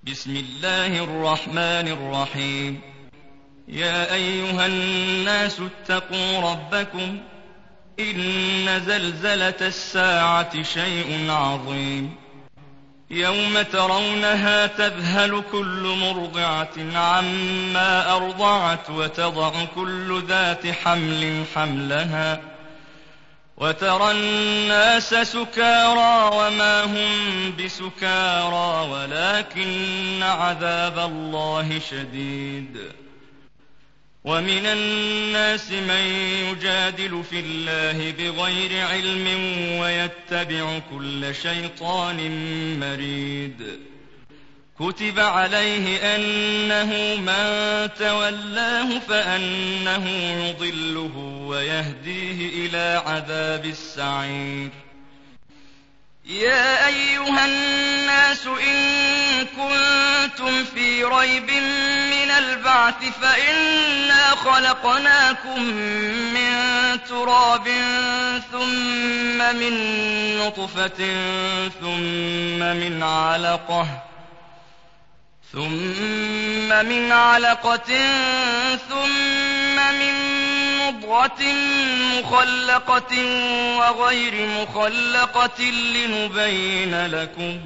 بسم الله الرحمن الرحيم. يا أيها الناس اتقوا ربكم إن زلزلة الساعة شيء عظيم يوم ترونها تذهل كل مرضعة عما أرضعت وتضع كل ذات حمل حملها وترى الناس سكارى وما هم بسكارى ولكن عذاب الله شديد. ومن الناس من يجادل في الله بغير علم ويتبع كل شيطان مريد. كتب عليه أنه من تولاه فأنه يضله ويهديه إلى عذاب السعير. يا أيها الناس إن كنتم في ريب من البعث فإنا خلقناكم من تراب ثم من نطفة ثم من علقة ثم من مضغة مخلقة وغير مخلقة لنبين لكم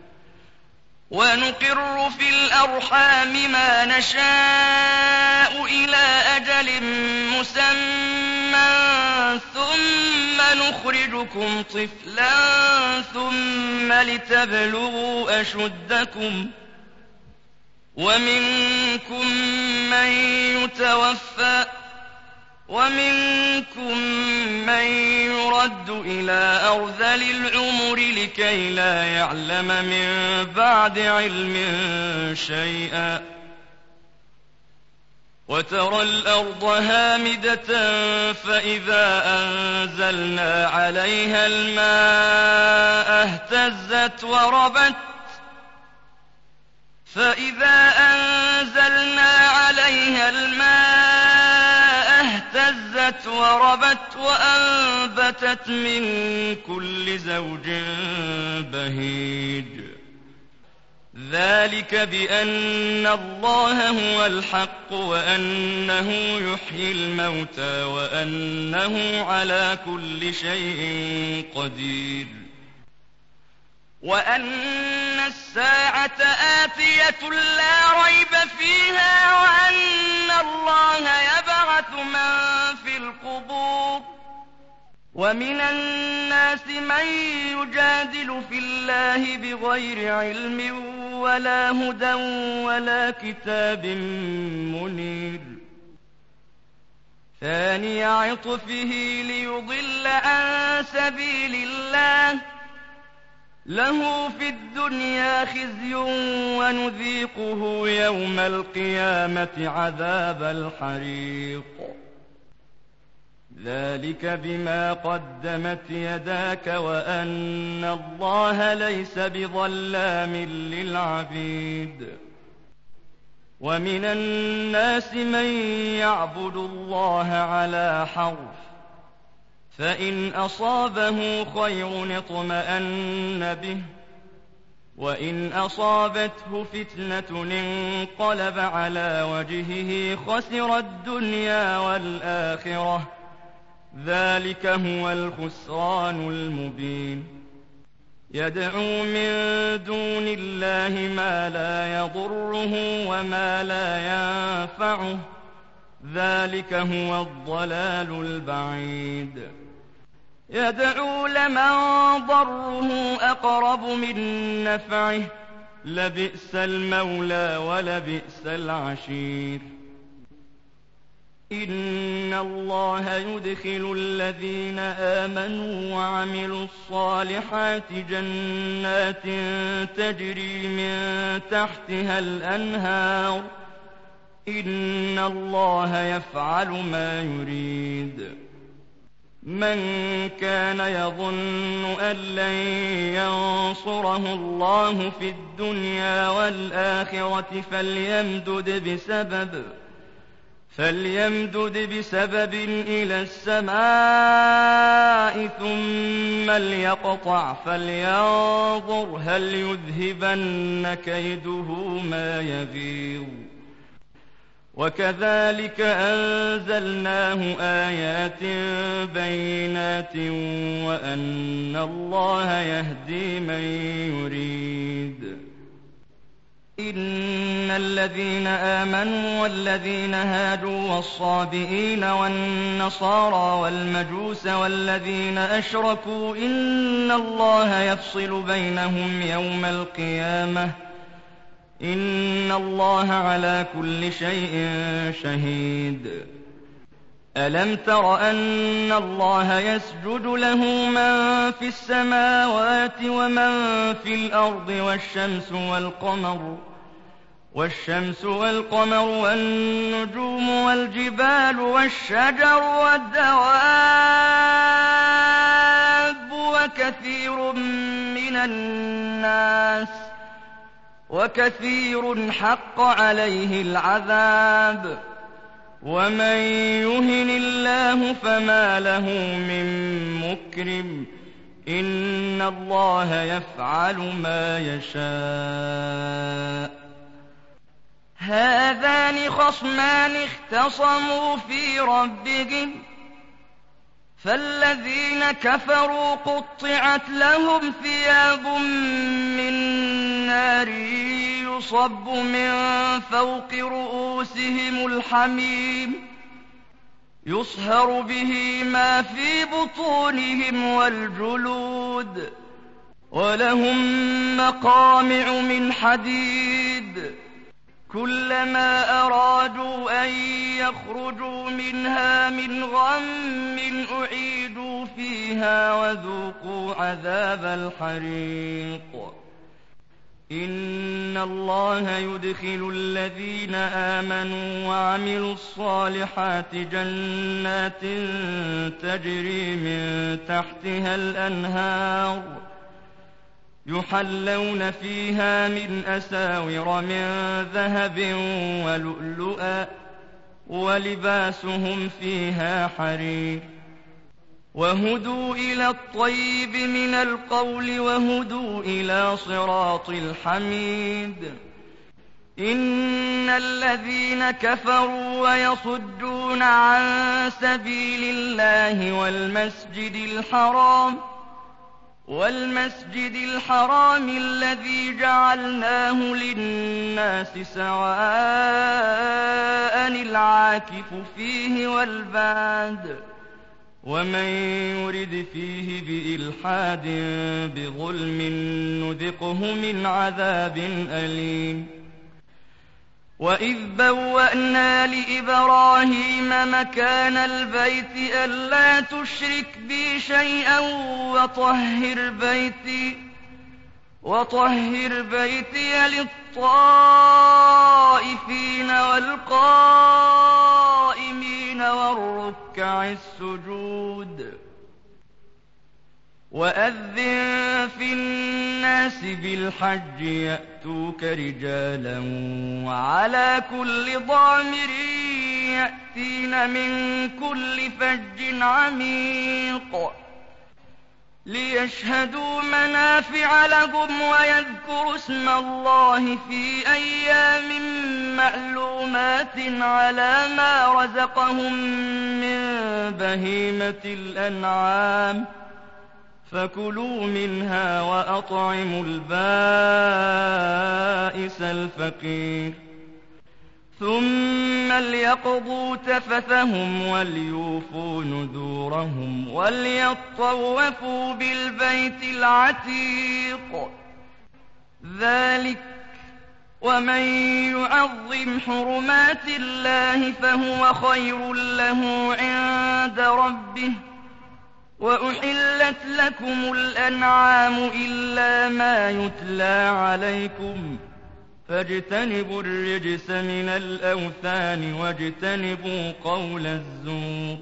ونقر في الأرحام ما نشاء إلى أجل مسمى ثم نخرجكم طفلا ثم لتبلغوا أشدكم ومنكم من يتوفى ومنكم من يرد إلى أرذل العمر لكي لا يعلم من بعد علم شيئا. وترى الأرض هامدة فإذا أنزلنا عليها الماء اهتزت وربت وأنبتت من كل زوج بهيج. ذلك بأن الله هو الحق وأنه يحيي الموتى وأنه على كل شيء قدير وأن الساعة آتية لا ريب فيها وأن الله يبعث من في القبور. ومن الناس من يجادل في الله بغير علم ولا هدى ولا كتاب منير. ثاني عطفه ليضل عن سبيل الله له في الدنيا خزي ونذيقه يوم القيامة عذاب الحريق. ذلك بما قدمت يداك وأن الله ليس بظلام للعبيد. ومن الناس من يعبد الله على حرف فإن أصابه خير اطمأن به وإن أصابته فتنة انقلب على وجهه خسر الدنيا والآخرة. ذلك هو الخسران المبين. يدعو من دون الله ما لا يضره وما لا ينفعه. ذلك هو الضلال البعيد. يدعو لمن ضره أقرب من نفعه لبئس المولى ولبئس العشير. إن الله يدخل الذين آمنوا وعملوا الصالحات جنات تجري من تحتها الأنهار. إن الله يفعل ما يريد. من كان يظن أن لن ينصره الله في الدنيا والآخرة فليمدد بسبب إلى السماء ثم ليقطع فلينظر هل يذهبن كيده ما يغيظ وكذلك أنزلناه آيات بينات وأن الله يهدي من يريد إن الذين آمنوا والذين هادوا والصابئين والنصارى والمجوس والذين أشركوا إن الله يفصل بينهم يوم القيامة إن الله على كل شيء شهيد ألم تر أن الله يسجد له من في السماوات ومن في الأرض والشمس والقمر والنجوم والجبال والشجر والدواب وكثير حق عليه العذاب ومن يهن الله فما له من مكرم إن الله يفعل ما يشاء هذان خصمان اختصموا في ربهم فالذين كفروا قطعت لهم ثياب من نار يصب من فوق رؤوسهم الحميم يصهر به ما في بطونهم والجلود ولهم مقامع من حديد كلما أرادوا أن يخرجوا منها من غم أعيدوا فيها وذوقوا عذاب الحريق إن الله يدخل الذين آمنوا وعملوا الصالحات جنات تجري من تحتها الأنهار يحلون فيها من أساور من ذهب ولؤلؤا ولباسهم فيها حرير وهدوا إلى الطيب من القول وهدوا إلى صراط الحميد إن الذين كفروا ويصدون عن سبيل الله والمسجد الحرام الذي جعلناه للناس سواء العاكف فيه والباد ومن يرد فيه بإلحاد بظلم نذقه من عذاب أليم وإذ بوأنا لإبراهيم مكان البيت ألا تشرك بي شيئا وطهر بيتي للطائفين والقائمين والركع السجود وأذن في الناس بالحج يأتوك رجالا وعلى كل ضامر يأتين من كل فج عميق ليشهدوا منافع لهم ويذكروا اسم الله في أيام معلومات على ما رزقهم من بهيمة الأنعام فكلوا منها وأطعموا البائس الفقير ثم ليقضوا تفثهم وليوفوا نذورهم وليطوفوا بالبيت العتيق ذلك ومن يعظم حرمات الله فهو خير له عند ربه وأحلت لكم الأنعام إلا ما يتلى عليكم فاجتنبوا الرجس من الأوثان واجتنبوا قول الزور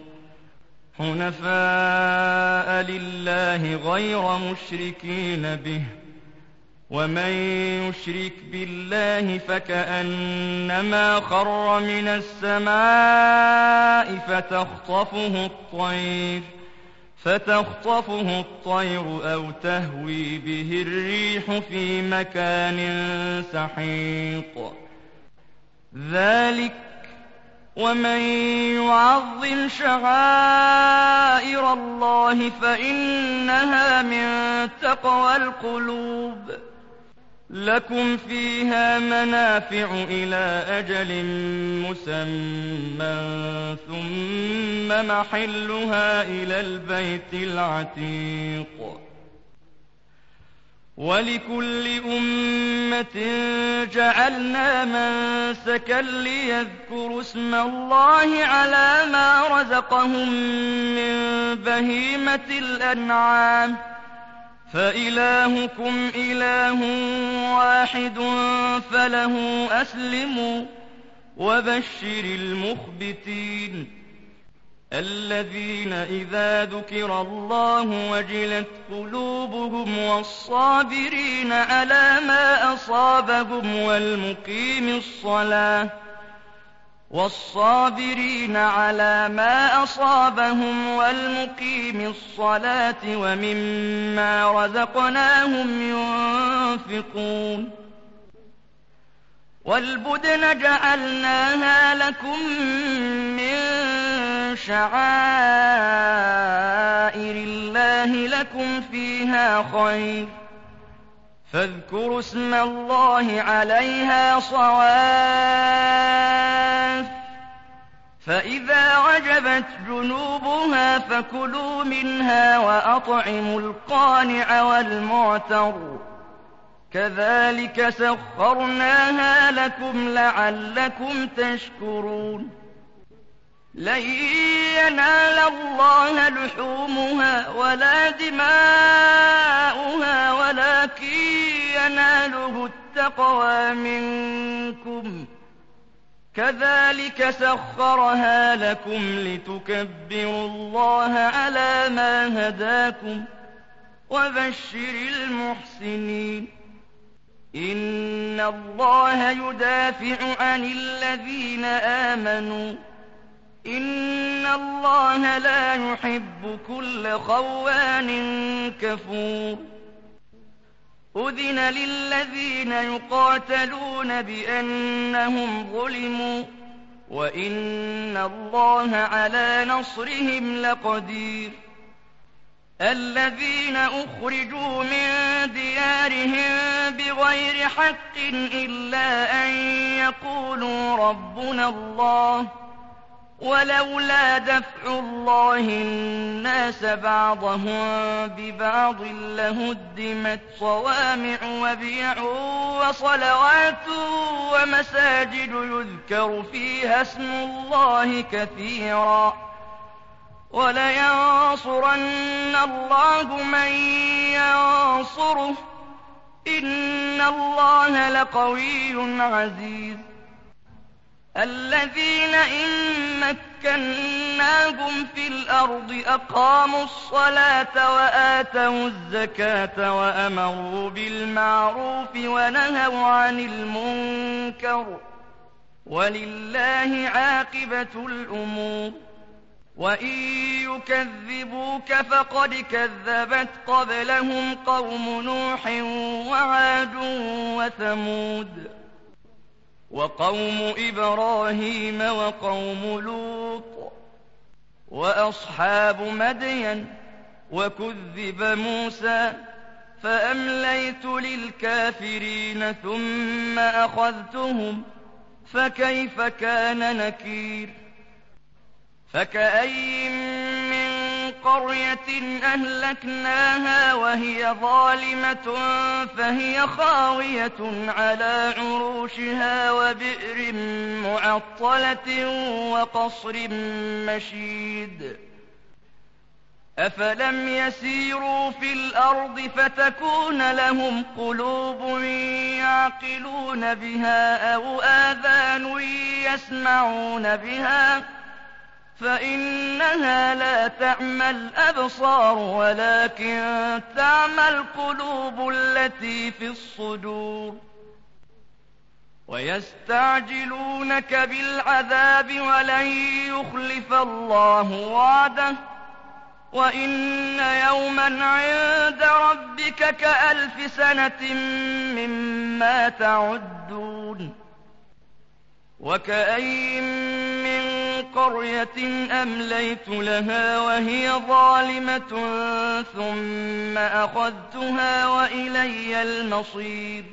حنفاء لله غير مشركين به ومن يشرك بالله فكأنما خر من السماء فتخطفه الطير أو تهوي به الريح في مكان سحيق ذلك ومن يعظم شعائر الله فإنها من تقوى القلوب لكم فيها منافع إلى أجل مسمى ثم محلها إلى البيت العتيق ولكل أمة جعلنا منسكا ليذكروا اسم الله على ما رزقهم من بهيمة الأنعام فإلهكم إله واحد فله أسلموا وبشر المخبتين الذين إذا ذكر الله وجلت قلوبهم والصابرين على ما أصابهم والمقيم الصلاة ومما رزقناهم ينفقون والبدن جعلناها لكم من شعائر الله لكم فيها خير فاذكروا اسم الله عليها صواف فإذا وجبت جنوبها فكلوا منها وأطعموا القانع والمعتر كذلك سخرناها لكم لعلكم تشكرون لن ينال الله لحومها ولا دماؤها ولكن يناله التقوى منكم كذلك سخرها لكم لتكبروا الله على ما هداكم وبشر المحسنين إن الله يدافع عن الذين آمنوا إن الله لا يحب كل خوان كفور أذن للذين يقاتلون بأنهم ظلموا وإن الله على نصرهم لقدير الذين أخرجوا من ديارهم بغير حق إلا أن يقولوا ربنا الله ولولا دفع الله الناس بعضهم ببعض لهدمت صوامع وبيع وصلوات ومساجد يذكر فيها اسم الله كثيرا ولينصرن الله من ينصره إن الله لقوي عزيز الذين إن مكناهم في الأرض أقاموا الصلاة وآتوا الزكاة وأمروا بالمعروف ونهوا عن المنكر ولله عاقبة الأمور وإن يكذبوك فقد كذبت قبلهم قوم نوح وعاد وثمود وقوم إبراهيم وقوم لوط وأصحاب مدين وكذب موسى فأمليت للكافرين ثم أخذتهم فكيف كان نكير فكأي من قرية أهلكناها وهي ظالمة فهي خاوية على عروشها وبئر معطلة وقصر مشيد أفلم يسيروا في الأرض فتكون لهم قلوب يعقلون بها أو آذان يسمعون بها فإنها لا تعمى الأبصار ولكن تعمى القلوب التي في الصدور. ويستعجلونك بالعذاب ولن يخلف الله وعده وإن يوما عند ربك كألف سنة مما تعدون. وكأين من قرية أمليت لها وهي ظالمة ثم أخذتها وإلي المصير.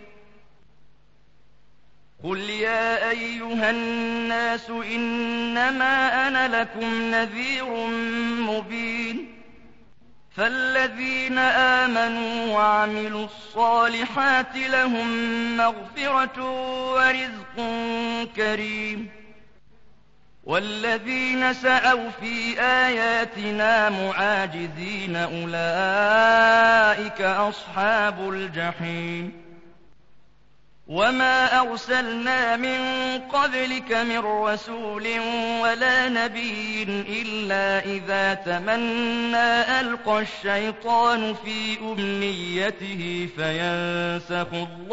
قل يا أيها الناس إنما أنا لكم نذير مبين. فالذين آمنوا وعملوا الصالحات لهم مغفرة ورزق كريم. والذين سعوا في آياتنا معاجزين أولئك أصحاب الجحيم. وما أرسلنا من قبلك من رسول ولا نبي إلا إذا تمنى ألقى الشيطان في أمنيته فينسخ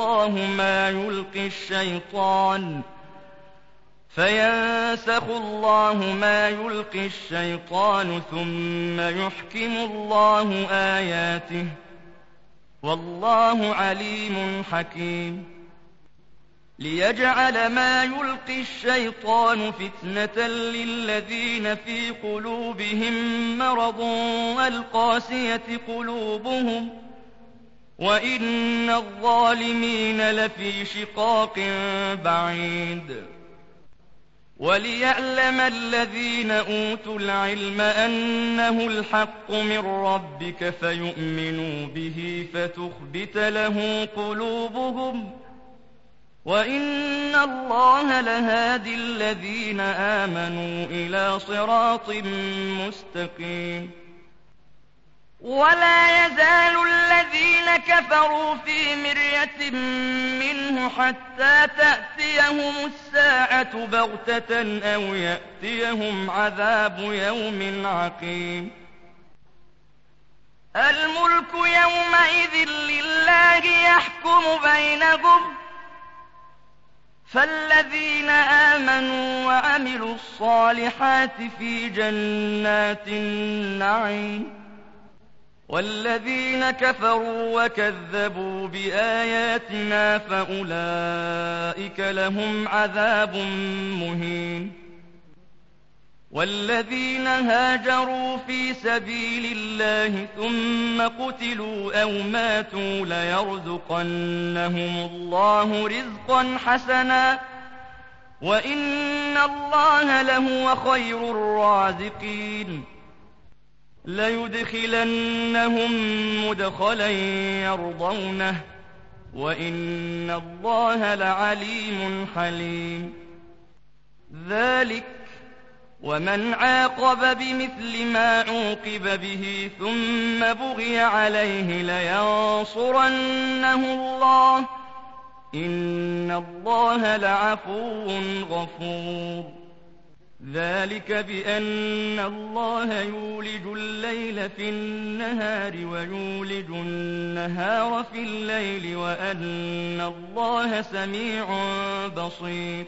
الله ما يلقي الشيطان ثم يحكم الله آياته والله عليم حكيم. ليجعل ما يلقي الشيطان فتنة للذين في قلوبهم مرض والقاسية قلوبهم وإن الظالمين لفي شقاق بعيد. وليعلم الذين أوتوا العلم أنه الحق من ربك فيؤمنوا به فتخبت له قلوبهم وإن الله لهادي الذين آمنوا إلى صراط مستقيم. ولا يزال الذين كفروا في مرية منه حتى تأتيهم الساعة بغتة أو يأتيهم عذاب يوم عقيم. الملك يومئذ لله يحكم بينهم فالذين آمنوا وعملوا الصالحات في جنات النعيم والذين كفروا وكذبوا بآياتنا فأولئك لهم عذاب مهين. والذين هاجروا في سبيل الله ثم قتلوا أو ماتوا ليرزقنهم الله رزقا حسنا وإن الله لهو خير الرازقين. ليدخلنهم مدخلا يرضونه وإن الله لعليم حليم. ذلك ومن عاقب بمثل ما عوقب به ثم بغي عليه لينصرنه الله إن الله لعفو غفور. ذلك بأن الله يولج الليل في النهار ويولج النهار في الليل وأن الله سميع بصير.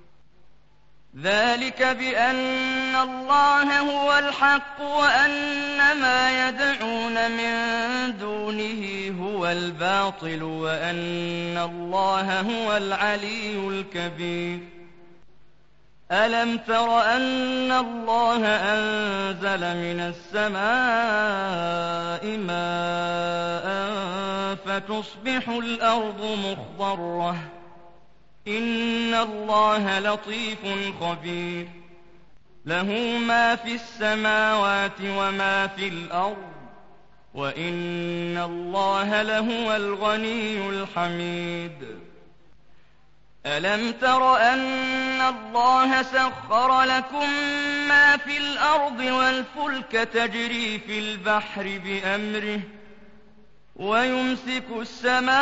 ذلك بأن الله هو الحق وأن ما يدعون من دونه هو الباطل وأن الله هو العلي الكبير. ألم تر أن الله أنزل من السماء ماء فتصبح الأرض مخضرة إن الله لطيف خبير. له ما في السماوات وما في الأرض وإن الله لهو الغني الحميد. ألم تر أن الله سخر لكم ما في الأرض والفلك تجري في البحر بأمره ويمسك السماء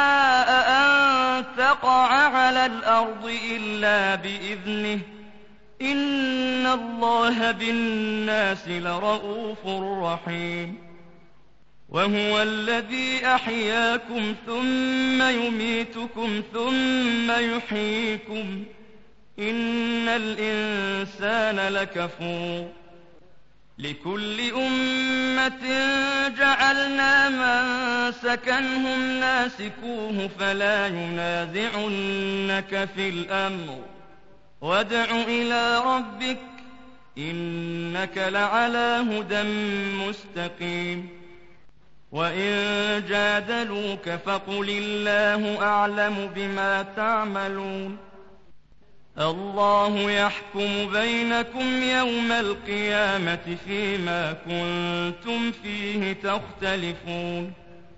أن تقع على الأرض إلا بإذنه إن الله بالناس لرءوف رحيم وهو الذي أحياكم ثم يميتكم ثم يحييكم إن الإنسان لكفور لكل أمة جعلنا منسكنهم ناسكوه فلا ينازعنك في الأمر وادع إلى ربك إنك لعلى هدى مستقيم وإن جادلوك فقل الله أعلم بما تعملون الله يحكم بينكم يوم القيامة فيما كنتم فيه تختلفون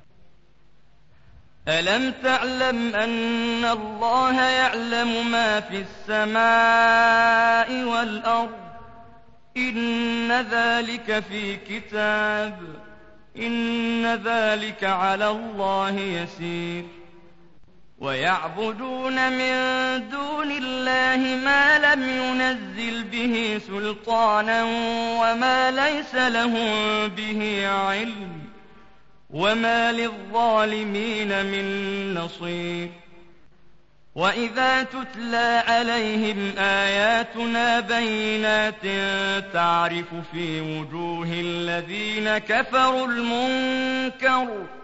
ألم تعلم أن الله يعلم ما في السماء والأرض إن ذلك في كتاب إن ذلك على الله يسير ويعبدون من دون الله ما لم ينزل به سلطانا وما ليس لهم به علم وما للظالمين من نصير وإذا تتلى عليهم آياتنا بينات تعرف في وجوه الذين كفروا المنكر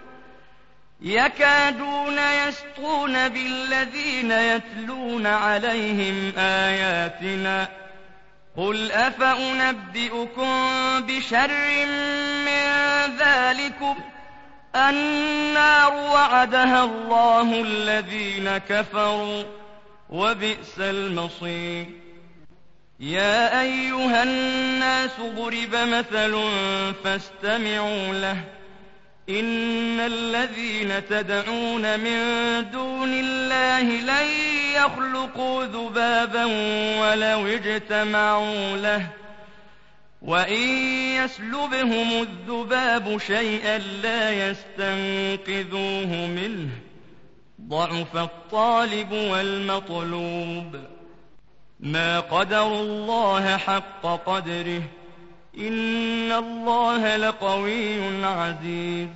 يكادون يسطون بالذين يتلون عليهم آياتنا قل أفأنبئكم بشر من ذلكم النار وعدها الله الذين كفروا وبئس المصير يا أيها الناس ضرب مثل فاستمعوا له إن الذين تدعون من دون الله لن يخلقوا ذبابا ولو اجتمعوا له وإن يسلبهم الذباب شيئا لا يستنقذوه منه ضعف الطالب والمطلوب ما قدروا الله حق قدره إن الله لقوي عزيز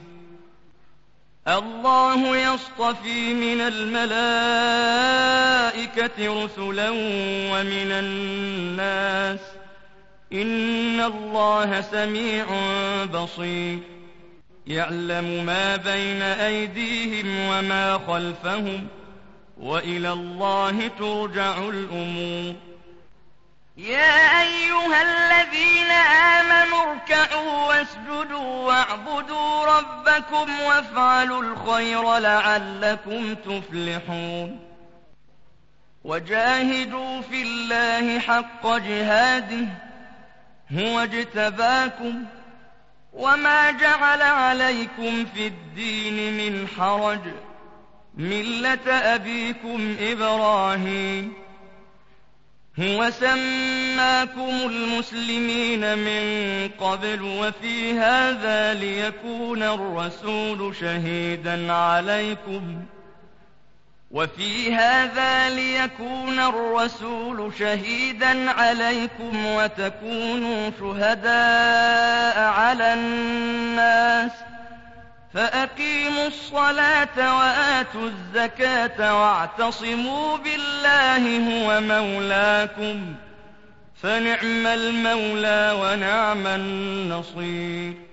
الله يصطفي من الملائكة رسلا ومن الناس إن الله سميع بصير يعلم ما بين أيديهم وما خلفهم وإلى الله ترجع الأمور يا أيها الذين آمنوا اركعوا واسجدوا واعبدوا ربكم وافعلوا الخير لعلكم تفلحون وجاهدوا في الله حق جهاده هو اجتباكم وما جعل عليكم في الدين من حرج ملة أبيكم إبراهيم هو سماكم المسلمين من قبل وفي هذا ليكون الرسول شهيدا عليكم وتكونوا شهداء على الناس فأقيموا الصلاة وآتوا الزكاة واعتصموا بالله هو مولاكم فنعم المولى ونعم النصير